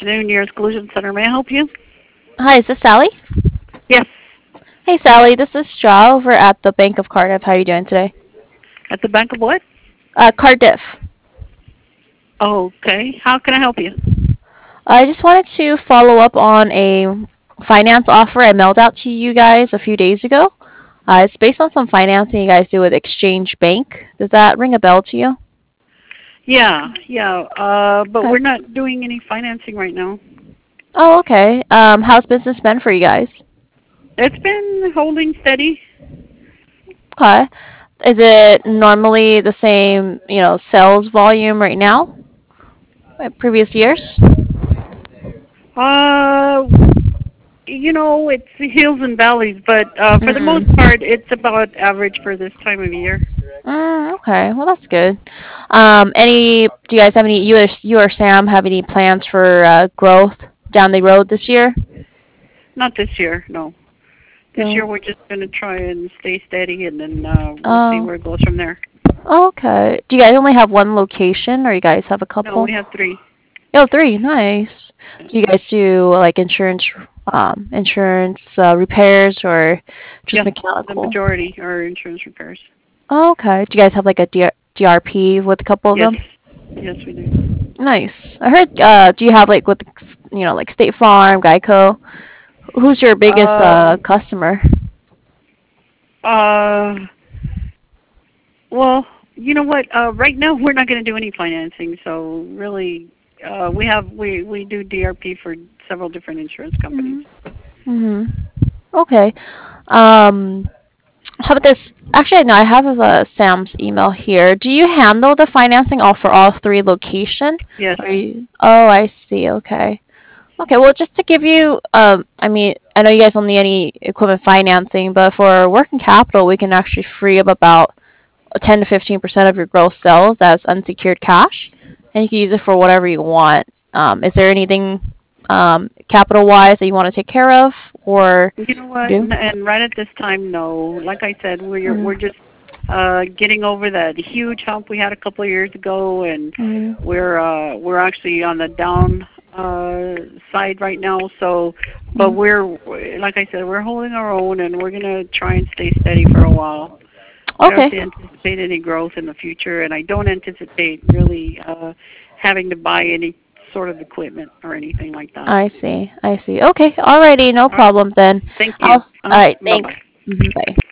afternoon, your exclusion center. May I help you? Hi, is this Sally? Yes. Hey, Sally, this is Straw over at the Bank of Cardiff. How are you doing today? At the Bank of what? Cardiff. Okay. How can I help you? I just wanted to follow up on a finance offer I mailed out to you guys a few days ago. It's based on some financing you guys do with Exchange Bank. Does that ring a bell to you? Yeah. But Okay. we're not doing any financing right now. Oh, okay. How's business been for you guys? It's been holding steady. Okay. Is it normally the same, sales volume right now, like previous years? Uh, it's hills and valleys, but for the most Mm. part, it's about average for this time of year. Okay, well that's good. Do you guys have any, you or Sam have any plans for growth down the road this year? Not this year, no. This year No. we're just going to try and stay steady, and then we'll see Oh, where it goes from there. okay. Do you guys only have one location, or you guys have a No, couple? we have three. Oh, three. Nice. Do you guys do like insurance repairs, or just Yes, the mechanical? majority are insurance repairs. Oh, okay. Do you guys have like a DRP with a couple of Yes, them? yes, we do. Nice. I heard. Do you have like with like State Farm, Geico? Who's your biggest Uh, customer? uh, well, you know what? Right now we're not going to do any financing, so really, we do DRP for several different insurance companies. Mm-hmm. Okay. Um, how about this? Actually, no, I have Sam's email here. Do you handle the financing all for all three location? Yes. Oh, I see. Okay. Okay. Well, just to give you, I mean, I know you guys don't need any equipment financing, but for working capital, we can actually free up about 10 to 15% of your gross sales as unsecured cash, and you can use it for whatever you want. Is there anything capital wise that you want to take care of or You know what? do? And right at this time, no. Like I said, we're just getting over that huge hump we had a couple of years ago, and Mm-hmm. we're actually on the down side right now. So, but we're like I said, we're holding our own, and we're gonna try and stay steady for a while. I don't Okay, anticipate any growth in the future, and I don't anticipate really having to buy any sort of equipment or anything like that. I see. I see. Okay, alrighty, no All right. problem then. Thank I'll. you. All right, Bye thanks. bye. Bye.